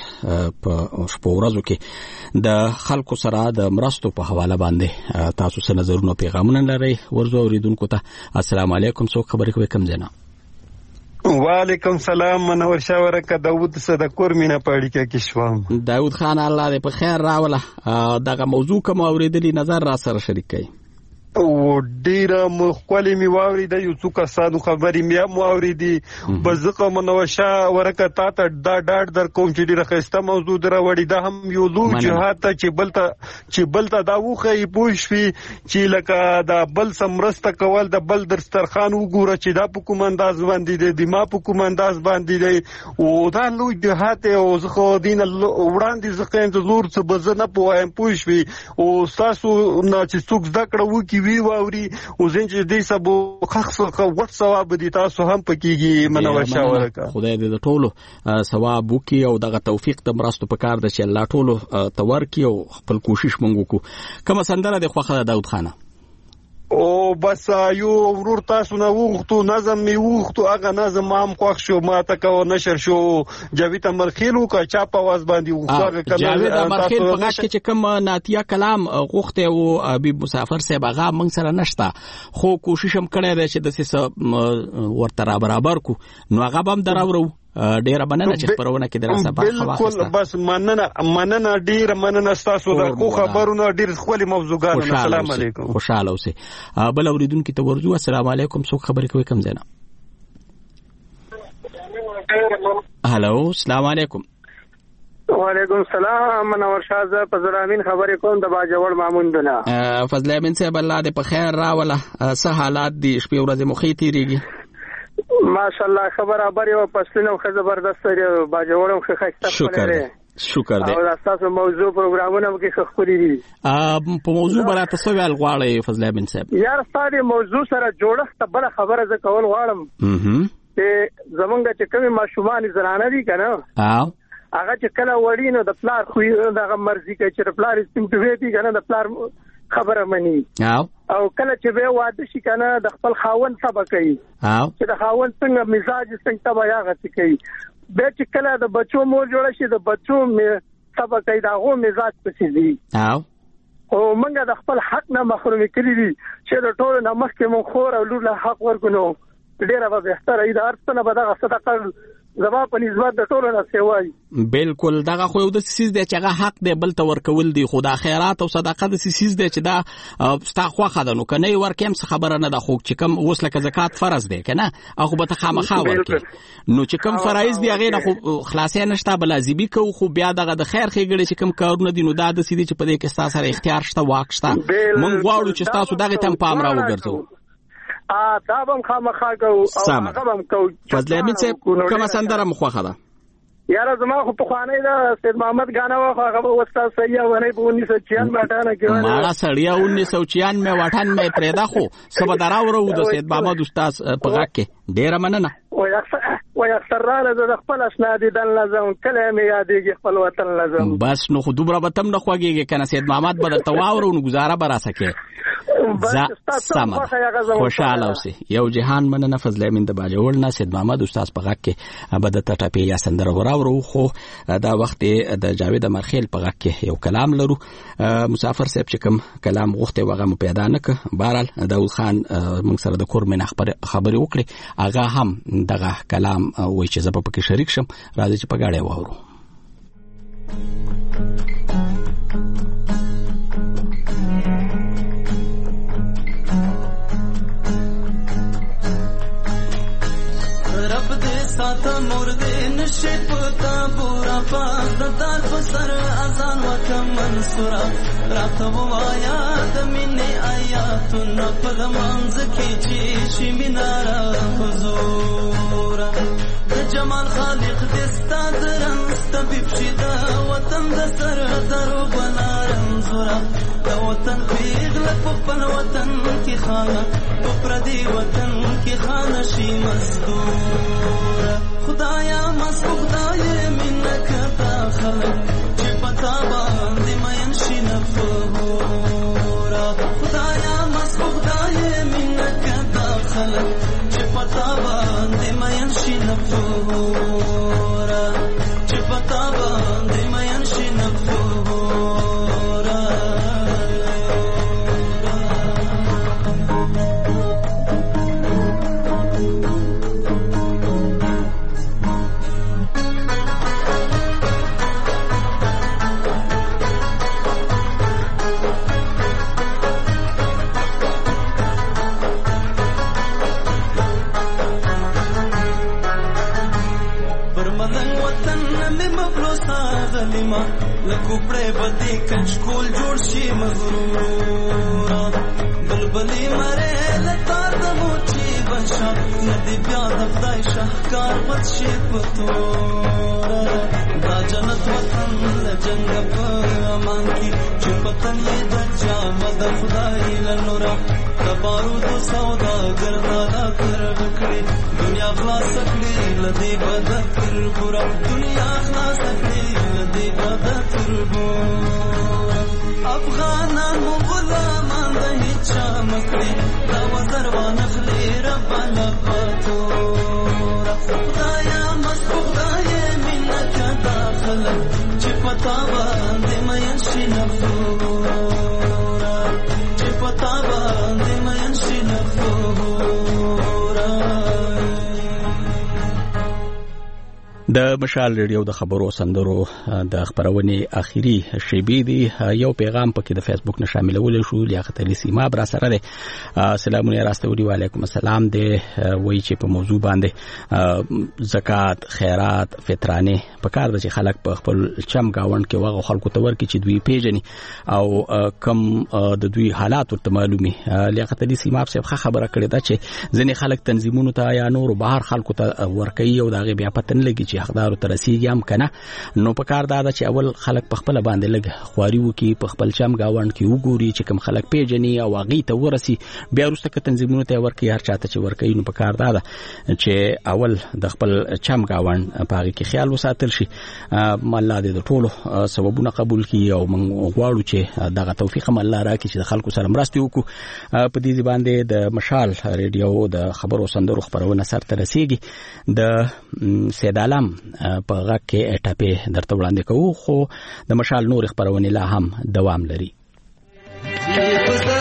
په شپو ورځو کې د خلکو سره د مرستو په حواله باندې تاسو سره نظرونه پیغامونه لرئ. ورزو اوریدونکو ته السلام علیکم. څوک خبرې کوي کم جنا؟ وعلیکم سلام. منور شاوره ک داوود صدقور مینا پاړی کې کښوام. داوود خان الله دې په خیر راوله. دغه موضوع کوم اوریدلی نظر را سره شریک کړئ. او ډیره مخکلي می واوري د یو څو کسانو خبرې مې هم واوري دي. بزقه منوشه ورکه تا ته دا ډاډ در کوم چې ډیره خسته موضوع در وړي دا هم یو لوی جهاد ته چې بلته چې بلته دا وخه پوښوي چې لکه دا بل سمرسته کول د بل درسترخان وګوره چې دا په کوم انداز باندې دی د ما په کوم انداز باندې دی او دا لوی جهاد او زخه دین وړاندې زخه انتظار څه بزنه پوهایم پوښوي او تاسو نه چې څوک ذکر وکي وی واوري او زنجې دې سبو خاصه وټ ثواب دي تاسو هم پکېږي منور شاوره کا. خدای دې ټولو ثواب وکي او دغه توفیق ته مرستو پکار د چې الله ټولو تور کی او خپل کوشش مونږ وکړو. کوم سندره د خوخه داود خانه او بس یو ورور تاسو نه وغوښتو نظم می وغوښتو هغه نظم هم خوښ شو ماته کو نشر شو جاوید امرخیلو کا چا په واز باندې وغوښتو جاوید امرخیل په غاښ کې چې کوم ناتیه کلام غوښته او حبیب مسافر صاحب هغه موږ سره نشتا خو کوشش هم کړی دی چې د څه ورته برابر کو نو هغه هم دراورو ډیره مننه چې خبرونه کې درسه برخه واخیسته. بالکل بس مننه مننه ډیره مننه تاسو د خو خبرونه ډیر خولي موضوعګانو. السلام علیکم. خوشاله اوسئ. بل اوریدونکو ته ورجو. السلام علیکم. څوک خبرې کوي کوم ځای نه؟ هالو السلام علیکم. وعلیکم السلام. منور شاه ز فضل امین خبرې کوم د باجوړ ماموندونه. فضل امین صاحب الله دې په خیر راوله. څه حالات دي؟ شپې ورځې مخې تیریږي؟ ماشاءالله خبره بری او پسلنو خه زبردست لري. باجوړم خه خسته شکر شکر دې. او تاسو موضوع پروګرامونه کې ښه خوري دي. ا په موضوع براته څه ویل غواړي فضل امین صاحب؟ یار ستاسو موضوع سره جوړښت بل خبره ز کول غواړم. اها چې زمونږ چې کومه ماشومان زنانه دي کنه او هغه چې کله وړي نو د پلار خو دغه مرزي کوي چې د پلار استمتوي دي کنه د پلار خبره مني او او کله چې به واده شي کنه د خپل خاوند سبا کوي او چې د خاوند څنګه مزاج څنګه تبا یاغه کوي. به چې کله د بچو مور جوړ شي د بچو سبا کوي داغه مزاج پسې دي. او او منګه د خپل حق نه محروم کړی دي چې د ټولو نه مخکې مون خور او لور له حق ورکونو ډیره به بهتره ای. د ارڅنه به دغه صدقه زما په نسبت د ټولو نه سیوای. بالکل دغه خو یو د سیس دی چې هغه حق دی بل ته ورکول دی. خو د خیرات او صدقه د سیس دی چې دا ستا خوخه ده. نو کنه ورکم څه خبره نه ده. خو چې کوم اوس لکه زکات فرض دی کنه هغه به ته خامخا ورکې. نو چې کوم فرایض دی هغه نه خو خلاصې نشته بل لازمي کو. خو بیا دغه د خیر خېګړي چې کوم کارونه دي نو دا د سیدي چې په دې کې تاسو سره اختیار شته واک شته. مونږ غواړو چې تاسو دغه تم پام را وګرځو. ا دا هم خامخا کو او هغه هم کو. فضل امین صاحب کومه سندره مخوخه ده؟ یاره زما خو په خوانې ده سید محمد غانا واخه هغه وستا صحیح ونه په انیس سو چھیانوے اٹھانوے کې ونه ما سړیا انیس سو چھیانوے اٹھانوے پرېدا خو سبا دراورو د سید محمد استاد په غاک کې ډیره مننه. و یا سراله د خپل اسناد دل لازم کلمه یادېږي خپل وطن لازم. بس نو خو دوبره به تم نه خوږیږي کنه سید محمد بدر تواورو نو گزاره برا سکے. سم خوشاله اوسئ. یو جهان مننه فضل امین د باجوړ نه سید محمد استاد په غاک کې بد ته ټپی یا سندره وراورو. خو دا وخت د جاوید مرخیل په غاک کې یو کلام لرو. مسافر صاحب چې کوم کلام غوښته وغه مو پیدا نه ک. بهرال داود خان موږ سره د کور من خبرې وکړي. هغه هم دغه کلام وای چې زه په کې شریک شم. راځي چې په غاړه واورو. ساته مرده نشه پتا بورا پاس دار پسر ازان وکم منصورا راتو وایا د منی آیاتن په منځ کې چې شي مینارا حضور د جمال خالق دستا درنست بپشیدا وطن د سر درو بنارم زورا د وطن پیغله په پن وطن کې خانه په پردي وطن کې خانه شي مستور. خدایا مسکو خدای منک تا خلق چې پتا باندې مین شي نفورا. خدایا مسکو خدای منک تا خلق چې پتا باندې مین شي نفورا. چې پتا باندې مین شي نفورا. لکوپړې بدی کچکول جوړ شي مغرورا. بلبلې مره لتار د موچی بنشا ندی بیا د خدای شهکار بد شي پتورا. دا جنت وطن لجنګ په امان کې چې پتن یې د جامد خدای لنورا. د بارود سودا ګرځادا کر وکړي دنیا خلاص کړي لدی بد تر پورا. دنیا خلاص کړي لدی بد تر پورا. افغانان غلامان د هیڅ مکړي دا وزر ونخلي ربنا پتورا. خدایا مسکو خدای منک داخله چې پتا باندې مین شي نفورا. چې پتا باندې مین شي نفورا. د مشال ریډیو د خبرو سندرو د خبرونې اخیری شیبې دی یو پیغام پکې د فیسبوک نه شاملول شو لیاقت علي سیماب را سره ده سلام علیکم راستوري وعلیکم السلام دی وایي چې په موضوع باندې زکات خیرات فطرانه په کار د چې خلک په خپل چم گاوند کې واغ خلکو ته ورکړي چې دوی پیژني او کم د دوی حالات ورته معلومي لیاقت علي سیماب صاحب خبره کړې ده چې ځینې خلک تنظیمونو ته یا نور بهر خلکو ته ورکړي او دغه بیا پتن لګي چې حقدار ته رسیږي هم کنه نو په کار دا چې اول خلک په خپل باندې لګ خواري وکي په خپل چم گاوند کې وګوري چې کوم خلک پیژني او هغه ته ورسي بیا وروسته که تنظیمونو ته ورکړي هر چاته چې ورکړي نو په کار دا چې اول د خپل چم گاوند په هغه کې خیال وساتل شي الله دې د ټولو سببونه قبول کړي او موږ غواړو چې دغه توفیق هم الله راکړي چې د خلکو سره مرسته وکړو په دې باندې د مشال ریډیو د خبرو سندرو خبرونه سره ترسيږي د سید عالم په غږ کې اټاپې درته وړاندې کوو خو د مشال نور خبرونه لا هم دوام لري.